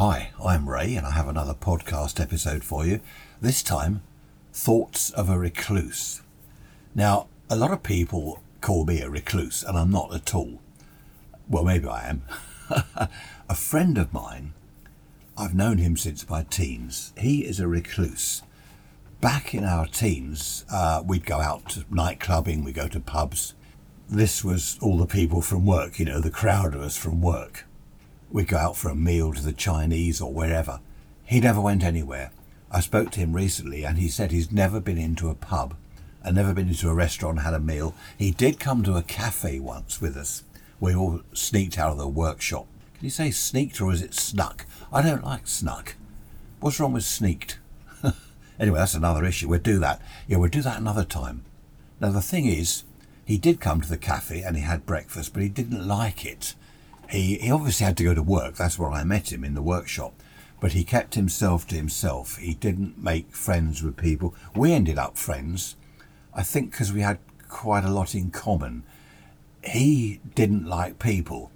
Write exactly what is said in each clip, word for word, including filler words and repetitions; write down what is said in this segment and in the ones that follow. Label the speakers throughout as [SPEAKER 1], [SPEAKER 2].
[SPEAKER 1] Hi, I'm Ray and I have another podcast episode for you. This time, Thoughts of a Recluse. Now, a lot of people call me a recluse and I'm not at all. Well, maybe I am. A friend of mine, I've known him since my teens. He is a recluse. Back in our teens, uh, we'd go out to night clubbing, we'd go to pubs. This was all the people from work, you know, the crowd of us from work. We'd go out for a meal to the Chinese or wherever. He never went anywhere. I spoke to him recently and he said he's never been into a pub and never been into a restaurant and had a meal. He did come to a cafe once with us. We all sneaked out of the workshop. Can you say sneaked or is it snuck? I don't like snuck. What's wrong with sneaked? Anyway, that's another issue. We'll do that. Yeah, we'll do that another time. Now, the thing is, he did come to the cafe and he had breakfast, but he didn't like it. He, he obviously had to go to work. That's where I met him, in the workshop. But he kept himself to himself. He didn't make friends with people. We ended up friends, I think, because we had quite a lot in common. He didn't like people.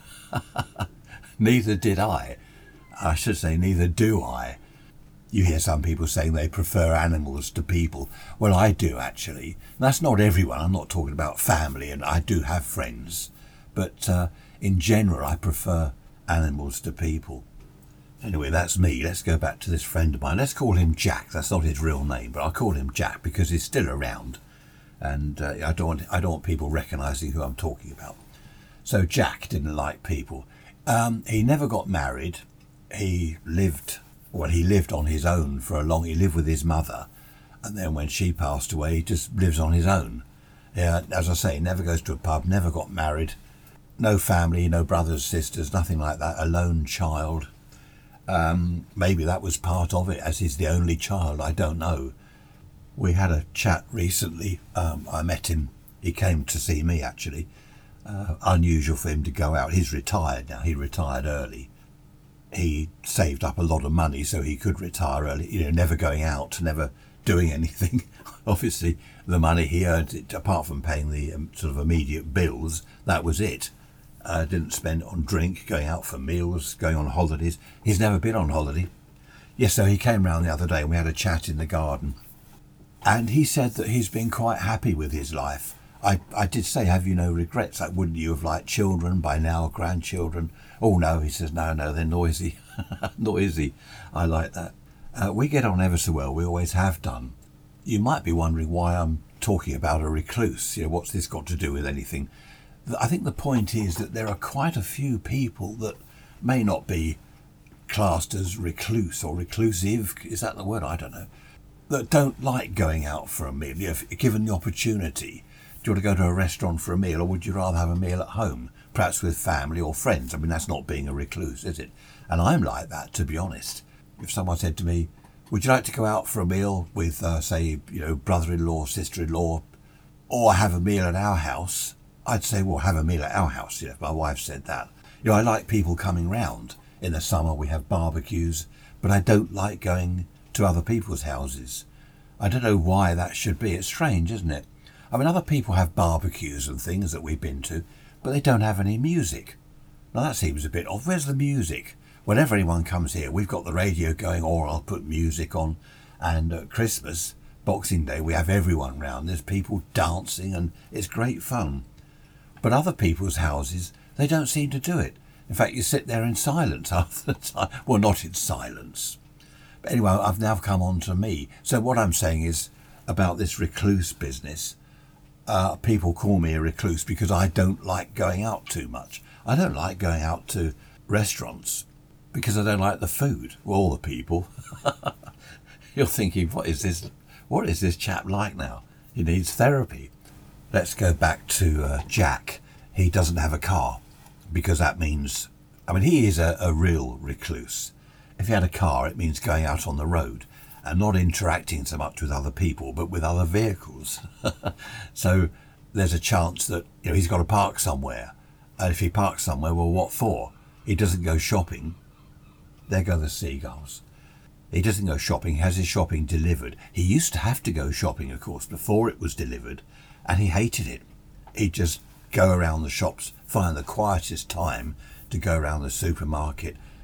[SPEAKER 1] Neither did I. I should say, neither do I. You hear some people saying they prefer animals to people. Well, I do, actually. That's not everyone. I'm not talking about family, and I do have friends. But uh, in general, I prefer animals to people. Anyway, that's me. Let's go back to this friend of mine. Let's call him Jack. That's not his real name, but I'll call him Jack because he's still around. And uh, I don't want, I don't want people recognising who I'm talking about. So Jack didn't like people. Um, he never got married. He lived... Well, he lived on his own for a long... He lived with his mother. And then when she passed away, he just lives on his own. Yeah, as I say, never goes to a pub, never got married. No family, no brothers, sisters, nothing like that. A lone child. Um, maybe that was part of it, as he's the only child. I don't know. We had a chat recently. Um, I met him. He came to see me, actually. Uh, unusual for him to go out. He's retired now. He retired early. He saved up a lot of money so he could retire early, you know, never going out, never doing anything. Obviously, the money he earned, apart from paying the um, sort of immediate bills, that was it. Uh, didn't spend it on drink, going out for meals, going on holidays. He's never been on holiday. Yes, so he came round the other day and we had a chat in the garden. And he said that he's been quite happy with his life. I, I did say, have you no regrets? Like, wouldn't you have liked children by now, grandchildren? Oh, no, he says, no, no, they're noisy. Noisy. I like that. Uh, we get on ever so well. We always have done. You might be wondering why I'm talking about a recluse. You know, what's this got to do with anything? I think the point is that there are quite a few people that may not be classed as recluse or reclusive. Is that the word? I don't know. That don't like going out for a meal. You know, if given the opportunity, do you want to go to a restaurant for a meal, or would you rather have a meal at home, perhaps with family or friends? I mean, that's not being a recluse, is it? And I'm like that, to be honest. If someone said to me, would you like to go out for a meal with, uh, say, you know, brother-in-law, sister-in-law, or have a meal at our house? I'd say, well, have a meal at our house. You know, my wife said that. You know, I like people coming round. In the summer, we have barbecues, but I don't like going to other people's houses. I don't know why that should be. It's strange, isn't it? I mean, other people have barbecues and things that we've been to, but they don't have any music. Now, that seems a bit odd. Where's the music? Whenever anyone comes here, we've got the radio going, or I'll put music on. And at Christmas, Boxing Day, we have everyone round. There's people dancing, and it's great fun. But other people's houses, they don't seem to do it. In fact, you sit there in silence half the time. Well, not in silence. But anyway, I've now come on to me. So what I'm saying is about this recluse business. Uh, people call me a recluse because I don't like going out too much. I don't like going out to restaurants because I don't like the food. Well, all the people. You're thinking, what is this? What is this chap like now? He needs therapy. Let's go back to uh, Jack. He doesn't have a car because that means, I mean, he is a, a real recluse. If he had a car, it means going out on the road and not interacting so much with other people, but with other vehicles. So there's a chance that, you know, he's got to park somewhere. And if he parks somewhere, well, what for? He doesn't go shopping. There go the seagulls. He doesn't go shopping. He has his shopping delivered. He used to have to go shopping, of course, before it was delivered, and he hated it. He'd just go around the shops, find the quietest time to go around the supermarket,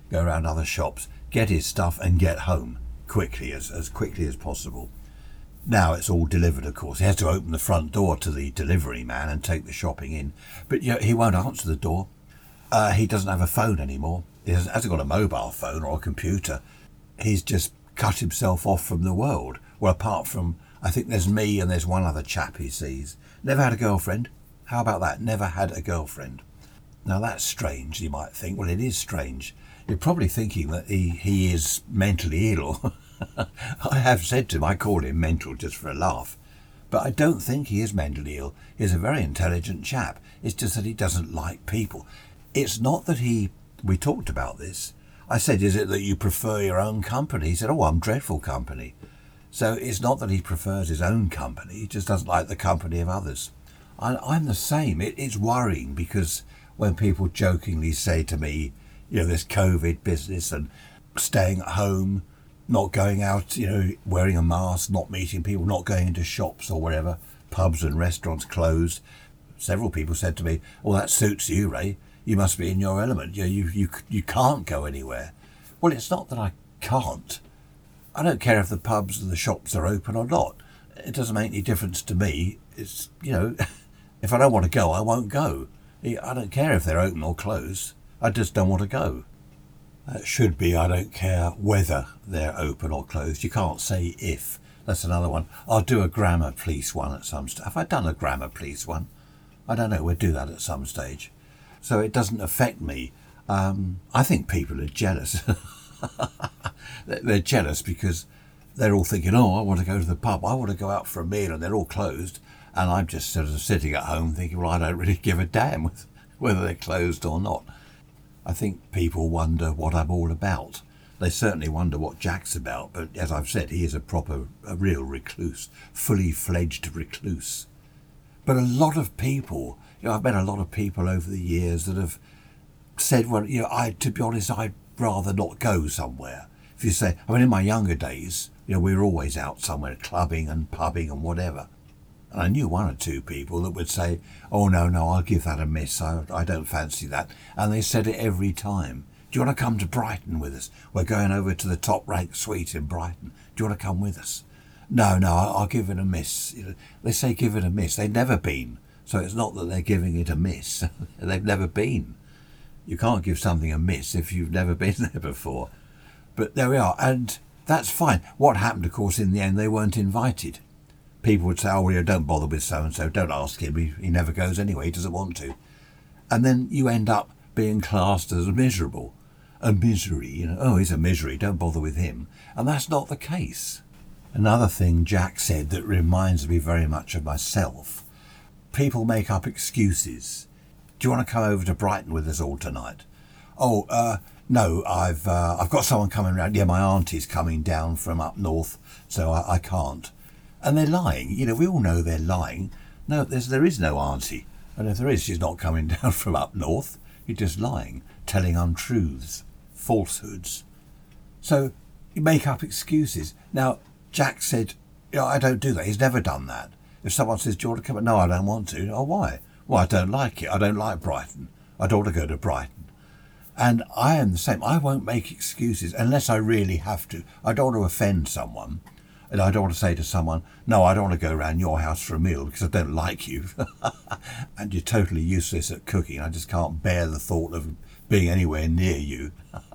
[SPEAKER 1] go around other shops, get his stuff and get home quickly, as, as quickly as possible. Now it's all delivered, of course. He has to open the front door to the delivery man and take the shopping in. But you know, he won't answer the door. Uh, he doesn't have a phone anymore. He hasn't, hasn't got a mobile phone or a computer. He's just cut himself off from the world. Well, apart from, I think there's me and there's one other chap he sees. Never had a girlfriend. How about that? Never had a girlfriend. Now that's strange, you might think. Well, it is strange. You're probably thinking that he, he is mentally ill. I have said to him, I call him mental just for a laugh. But I don't think he is mentally ill. He's a very intelligent chap. It's just that he doesn't like people. It's not that he... We talked about this. I said, is it that you prefer your own company? He said, oh, I'm dreadful company. So it's not that he prefers his own company. He just doesn't like the company of others. I, I'm the same. It, it's worrying because when people jokingly say to me, you know, this COVID business and staying at home, not going out, you know, wearing a mask, not meeting people, not going into shops or wherever, pubs and restaurants closed. Several people said to me, well, that suits you, Ray. You must be in your element. You, you, you, you can't go anywhere. Well, it's not that I can't. I don't care if the pubs and the shops are open or not. It doesn't make any difference to me. It's, you know, if I don't want to go, I won't go. I don't care if they're open or closed. I just don't want to go. That should be, I don't care whether they're open or closed. You can't say if. That's another one. I'll do a grammar police one at some stage. Have I done a grammar police one? I don't know. We'll do that at some stage. So it doesn't affect me. Um, I think people are jealous. They're jealous because they're all thinking, oh, I want to go to the pub. I want to go out for a meal, and they're all closed. And I'm just sort of sitting at home thinking, well, I don't really give a damn with whether they're closed or not. I think people wonder what I'm all about. They certainly wonder what Jack's about, but as I've said, he is a proper, a real recluse, fully fledged recluse. But a lot of people, you know, I've met a lot of people over the years that have said, well, you know, I, to be honest, I'd rather not go somewhere. If you say, I mean, in my younger days, you know, we were always out somewhere, clubbing and pubbing and whatever. And I knew one or two people that would say, oh, no, no, I'll give that a miss. I, I don't fancy that. And they said it every time. Do you want to come to Brighton with us? We're going over to the top-ranked suite in Brighton. Do you want to come with us? No, no, I'll, I'll give it a miss. You know, they say give it a miss. They've never been. So it's not that they're giving it a miss. They've never been. You can't give something a miss if you've never been there before. But there we are. And that's fine. What happened, of course, in the end, they weren't invited. People would say, oh, well, don't bother with so-and-so. Don't ask him. He, he never goes anyway. He doesn't want to. And then you end up being classed as miserable. A misery, you know. Oh, he's a misery. Don't bother with him. And that's not the case. Another thing Jack said that reminds me very much of myself. People make up excuses. Do you want to come over to Brighton with us all tonight? Oh, uh, no, I've uh, I've got someone coming round. Yeah, my auntie's coming down from up north, so I, I can't. And they're lying. You know, we all know they're lying. No, there's, there is no auntie. And if there is, she's not coming down from up north. You're just lying, telling untruths, falsehoods. So you make up excuses. Now, Jack said, you know, I don't do that. He's never done that. If someone says, do you want to come? No, I don't want to. Oh, why? Well, I don't like it. I don't like Brighton. I don't want to go to Brighton. And I am the same. I won't make excuses unless I really have to. I don't want to offend someone. And I don't want to say to someone, no, I don't want to go around your house for a meal because I don't like you. And you're totally useless at cooking. I just can't bear the thought of being anywhere near you.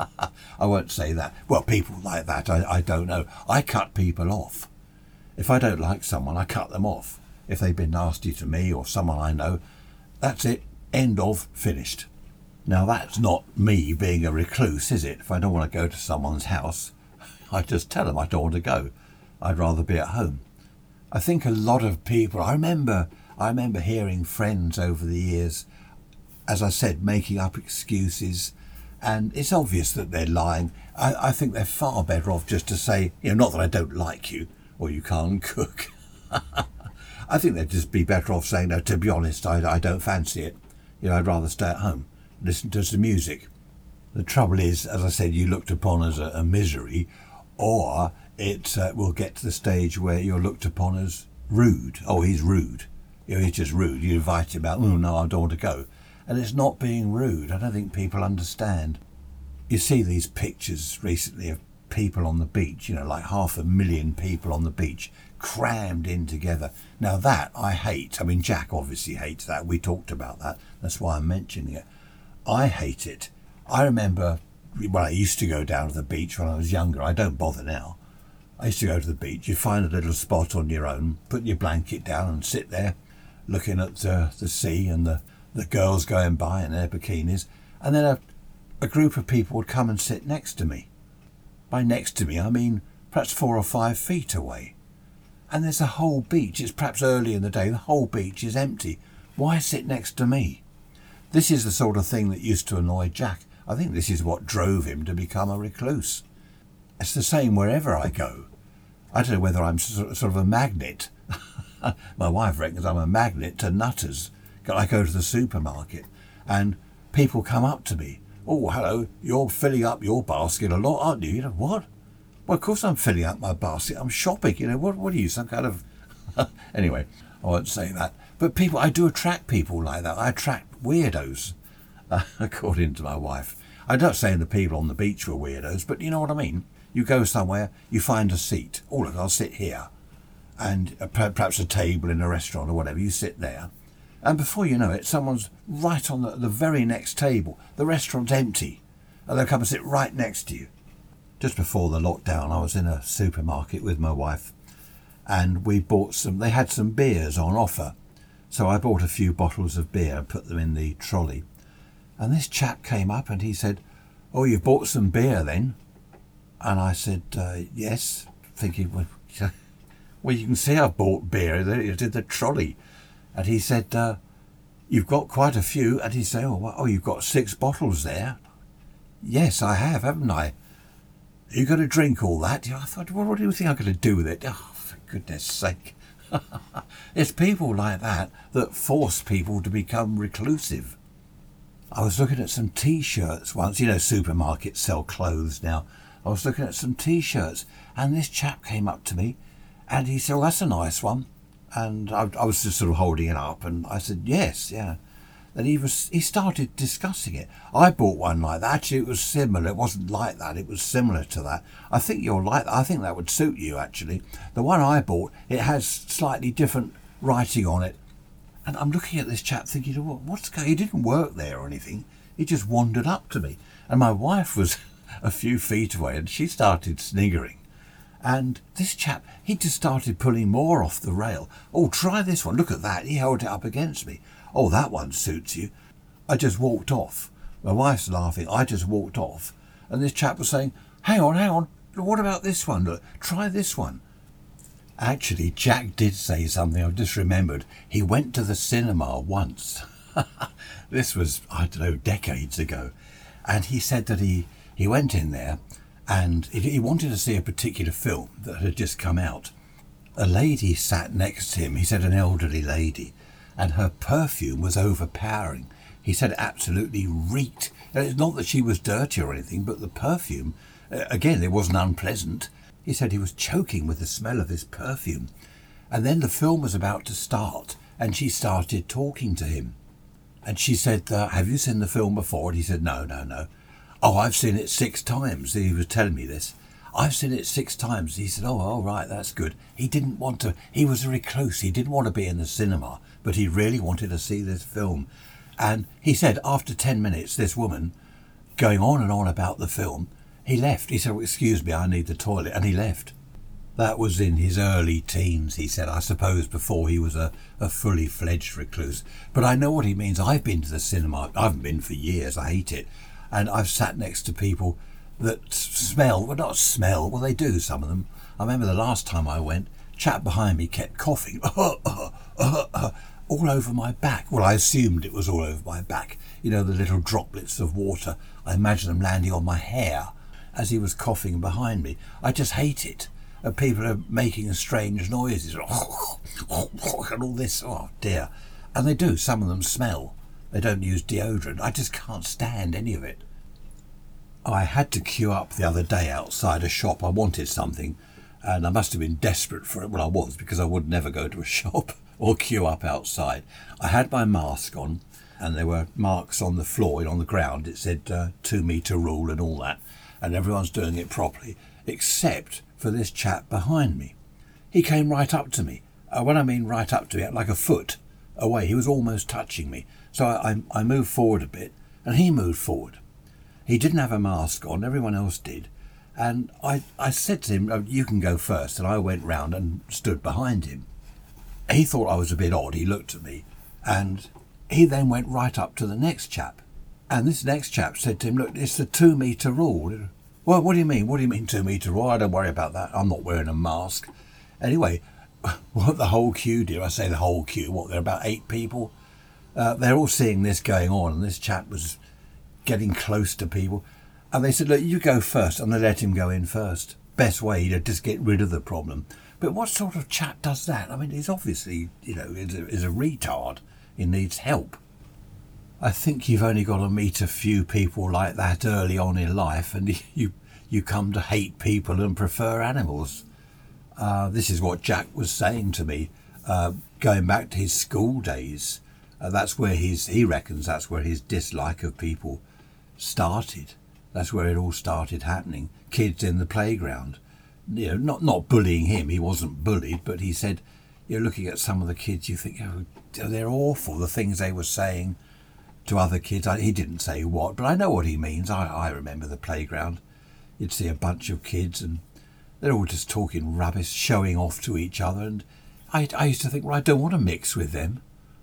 [SPEAKER 1] I won't say that. Well, people like that, I, I don't know. I cut people off. If I don't like someone, I cut them off. If they've been nasty to me or someone I know, that's it. End of. Finished. Now, that's not me being a recluse, is it? If I don't want to go to someone's house, I just tell them I don't want to go. I'd rather be at home. I think a lot of people, I remember, I remember hearing friends over the years, as I said, making up excuses, and it's obvious that they're lying. I, I think they're far better off just to say, you know, not that I don't like you, or you can't cook. I think they'd just be better off saying, no, to be honest, I, I don't fancy it. You know, I'd rather stay at home, listen to some music. The trouble is, as I said, you looked upon as a, a misery, or it uh, will get to the stage where you're looked upon as rude. Oh, he's rude. You know, he's just rude. You invite him out. Oh, no, I don't want to go. And it's not being rude. I don't think people understand. You see these pictures recently of people on the beach, you know, like half a million people on the beach, crammed in together. Now that I hate. I mean, Jack obviously hates that. We talked about that. That's why I'm mentioning it. I hate it. I remember when I used to go down to the beach when I was younger. I don't bother now. I used to go to the beach. You find a little spot on your own, put your blanket down and sit there looking at uh, the sea and the, the girls going by in their bikinis. And then a, a group of people would come and sit next to me. By next to me, I mean perhaps four or five feet away. And there's a whole beach. It's perhaps early in the day. The whole beach is empty. Why sit next to me? This is the sort of thing that used to annoy Jack. I think this is what drove him to become a recluse. It's the same wherever I go. I don't know whether I'm sort of a magnet. My wife reckons I'm a magnet to nutters. I go to the supermarket and people come up to me. Oh, hello, you're filling up your basket a lot, aren't you? You know, what? Well, of course I'm filling up my basket. I'm shopping. You know, what, what are you, some kind of... Anyway, I won't say that. But people, I do attract people like that. I attract weirdos, uh, according to my wife. I'm not saying the people on the beach were weirdos, but you know what I mean? You go somewhere, you find a seat. Oh, look, I'll sit here. And uh, perhaps a table in a restaurant or whatever. You sit there. And before you know it, someone's right on the, the very next table. The restaurant's empty. And they'll come and sit right next to you. Just before the lockdown, I was in a supermarket with my wife. And we bought some, they had some beers on offer. So I bought a few bottles of beer and put them in the trolley. And this chap came up and he said, oh, you bought some beer then? And I said, uh, yes, thinking, well, well, you can see I've bought beer. It did the trolley. And he said, uh, you've got quite a few. And he said, oh, well, oh, you've got six bottles there. Yes, I have, haven't I? Are you going to drink all that? I thought, well, what do you think I'm going to do with it? Oh, for goodness sake. It's people like that that force people to become reclusive. I was looking at some T-shirts once. You know, supermarkets sell clothes now. I was looking at some T-shirts and this chap came up to me and he said, well, that's a nice one. And I, I was just sort of holding it up and I said, yes, yeah. Then he was, he started discussing it. I bought one like that. Actually, it was similar. It wasn't like that. It was similar to that. I think you're like that. I think that would suit you, actually. The one I bought, it has slightly different writing on it. And I'm looking at this chap thinking, well, what's going on? He didn't work there or anything. He just wandered up to me. And my wife was a few feet away and she started sniggering. And this chap, he just started pulling more off the rail. Oh, try this one. Look at that. He held it up against me. Oh, that one suits you. I just walked off. My wife's laughing. I just walked off. And this chap was saying, hang on, hang on. What about this one? Look, try this one. Actually, Jack did say something. I've just remembered. He went to the cinema once. This was, I don't know, decades ago. And he said that he, he went in there and he, he wanted to see a particular film that had just come out. A lady sat next to him. He said an elderly lady. And her perfume was overpowering. He said it absolutely reeked. It's not that she was dirty or anything, but the perfume, again, it wasn't unpleasant. He said he was choking with the smell of this perfume. And then the film was about to start, and she started talking to him. And she said, uh, have you seen the film before? And he said, no, no, no. Oh, I've seen it six times. He was telling me this. I've seen it six times. He said, oh, all right, that's good. He didn't want to, he was a recluse. He didn't want to be in the cinema, but he really wanted to see this film. And he said after ten minutes, this woman going on and on about the film, he left. He said, well, excuse me, I need the toilet. And he left. That was in his early teens, he said, I suppose before he was a, a fully fledged recluse. But I know what he means. I've been to the cinema. I haven't been for years. I hate it. And I've sat next to people that smell, well, not smell, well, they do, some of them. I remember the last time I went, chap behind me kept coughing uh, uh, uh, uh, all over my back. Well, I assumed it was all over my back. You know, the little droplets of water. I imagine them landing on my hair as he was coughing behind me. I just hate it. And people are making strange noises and all this. Oh, dear. And they do. Some of them smell. They don't use deodorant. I just can't stand any of it. I had to queue up the other day outside a shop. I wanted something and I must have been desperate for it. Well, I was, because I would never go to a shop or queue up outside. I had my mask on and there were marks on the floor, on the ground. It said uh, two metre rule and all that, and everyone's doing it properly, except for this chap behind me. He came right up to me. Uh, when I mean right up to me, like a foot away. He was almost touching me. So I, I, I moved forward a bit, and he moved forward. He didn't have a mask on, everyone else did. And I, I said to him, oh, you can go first. And I went round and stood behind him. He thought I was a bit odd. He looked at me, and he then went right up to the next chap. And this next chap said to him, look, it's the two metre rule. Well, what do you mean? What do you mean two metre rule? I don't worry about that. I'm not wearing a mask. Anyway, what the whole queue did, I say the whole queue, what, there are about eight people? Uh, they're all seeing this going on, and this chap was getting close to people. And they said, look, you go first, and they let him go in first. Best way to just get rid of the problem. But what sort of chap does that? I mean, he's obviously, you know, is a, is a retard. He needs help. I think you've only got to meet a few people like that early on in life, and you you come to hate people and prefer animals. Uh, this is what Jack was saying to me, uh, going back to his school days. Uh, that's where his, he reckons that's where his dislike of people started. That's where it all started happening. Kids in the playground. You know, not, not bullying him, he wasn't bullied, but he said, you're looking at some of the kids, you think, oh, they're awful, the things they were saying to other kids. I, he didn't say what, but I know what he means. I, I remember the playground. You'd see a bunch of kids and they're all just talking rubbish, showing off to each other. And I, I used to think, well, I don't want to mix with them.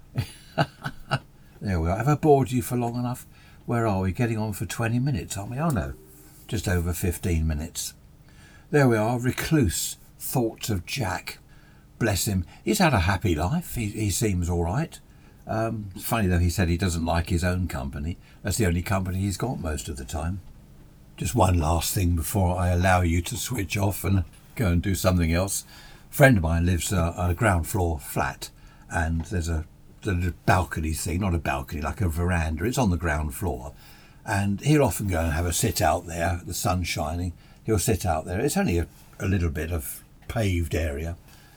[SPEAKER 1] There we are. Have I bored you for long enough? Where are we? Getting on for twenty minutes, aren't we? Oh no, just over fifteen minutes. There we are. Recluse thoughts of Jack. Bless him. He's had a happy life. He, he seems all right. Um, it's funny though, he said he doesn't like his own company. That's the only company he's got most of the time. Just one last thing before I allow you to switch off and go and do something else. A friend of mine lives uh, on a ground floor flat, and there's a, a balcony thing, not a balcony, like a veranda. It's on the ground floor, and he'll often go and have a sit out there. The sun's shining. He'll sit out there. It's only a, a little bit of paved area.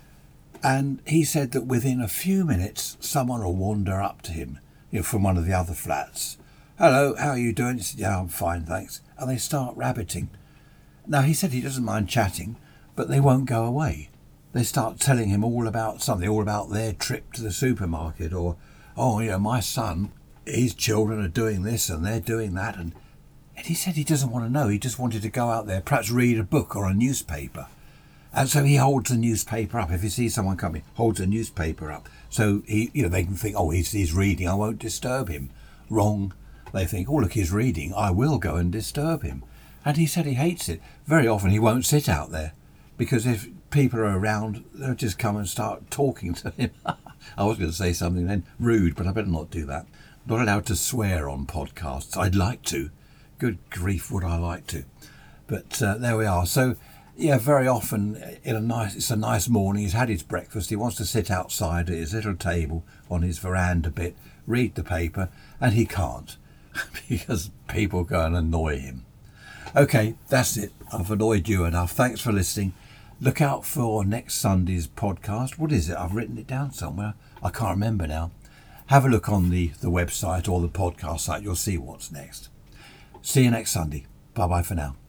[SPEAKER 1] And he said that within a few minutes, someone will wander up to him, you know, from one of the other flats. Hello, how are you doing? He said, yeah, I'm fine, thanks. And they start rabbiting. Now, he said he doesn't mind chatting, but they won't go away. They start telling him all about something, all about their trip to the supermarket, or, oh, you know, my son, his children are doing this and they're doing that. And, and he said he doesn't want to know. He just wanted to go out there, perhaps read a book or a newspaper. And so he holds the newspaper up. If he sees someone coming, holds a newspaper up. So he, you know, they can think, oh, he's, he's reading, I won't disturb him. Wrong. They think, oh, look, he's reading, I will go and disturb him. And he said he hates it. Very often he won't sit out there, because if people are around, they'll just come and start talking to him. I was going to say something then, rude, but I better not do that. I'm not allowed to swear on podcasts. I'd like to. Good grief, would I like to. But uh, there we are. So, yeah, very often in a nice, it's a nice morning. He's had his breakfast. He wants to sit outside at his little table on his veranda bit, read the paper, and he can't because people go and annoy him. Okay, that's it. I've annoyed you enough. Thanks for listening. Look out for next Sunday's podcast. What is it? I've written it down somewhere. I can't remember now. Have a look on the, the website or the podcast site. You'll see what's next. See you next Sunday. Bye-bye for now.